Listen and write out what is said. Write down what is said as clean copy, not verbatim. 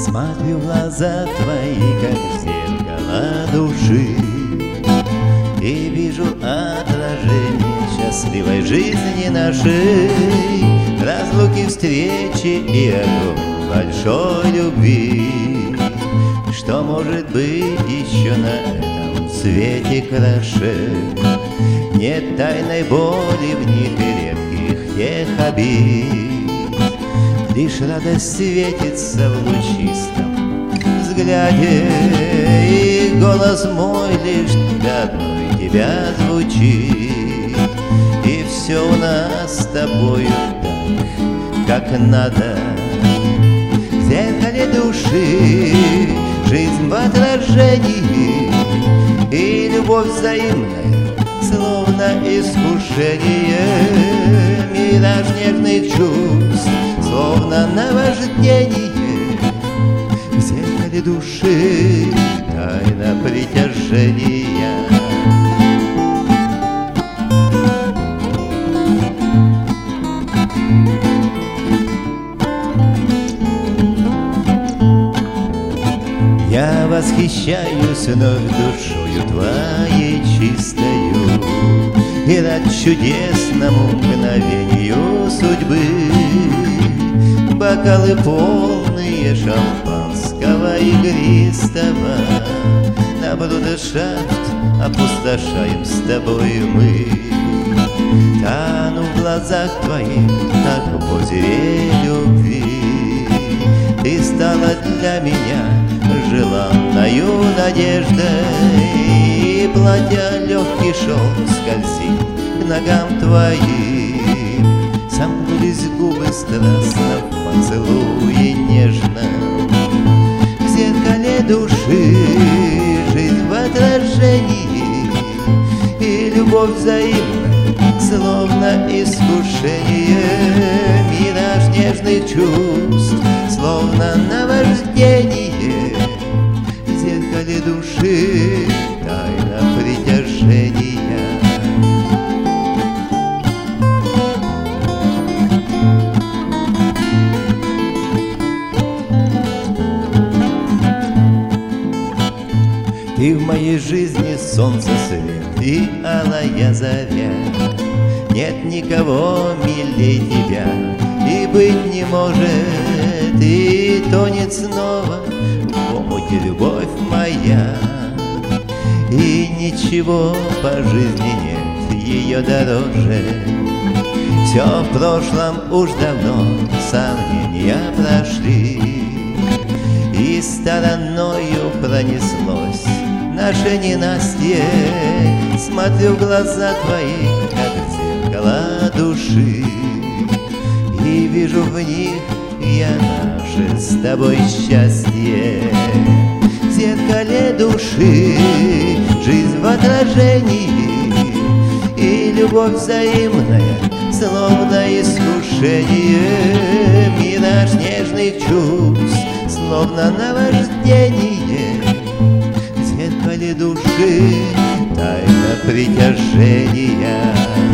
Смотрю в глаза твои, как в зеркало души, и вижу отражение счастливой жизни нашей, разлуки, встречи и огонь большой любви. Что может быть еще на этом свете краше? Нет тайной боли в них и редких тех обид. Лишь радость светится в лучистом взгляде, и голос мой лишь для одной тебя звучит. И все у нас с тобою так, как надо. В зеркале души жизнь в отражении, и любовь взаимная, словно искушение. Мираж нежных чувств, словно наваждение. В зеркале души тайна притяжения. Я восхищаюсь вновь душою твоей чистою, и рад чудесному мгновению судьбы. Бокалы полные шампанского игристого, на брудершафт опустошаем с тобой мы. Тану в глазах твоих, как в озере любви. Ты стала для меня желанною надеждой, и платья легкий шелк скользит к ногам твоим. Сомкнулись губы страстно в поцелуе нежном. В зеркале души жизнь в отражении, и любовь взаимная, словно искушение. Мираж нежных чувств, словно наваждение. В зеркале души тайна притяжения. Ты в моей жизни солнце свет и алая заря. Нет никого милей тебя и быть не может. И тонет снова в омуте любовь моя, и ничего по жизни нет ее дороже. Все в прошлом уж давно, сомнения прошли, и стороною пронеслось наше ненастье. Смотрю в глаза твои, как в зеркало души, и вижу в них я наше с тобой счастье. В зеркале души жизнь в отражении, и любовь взаимная, словно искушение. Мираж нежных чувств, словно наваждение. В зеркале души тайна притяжения.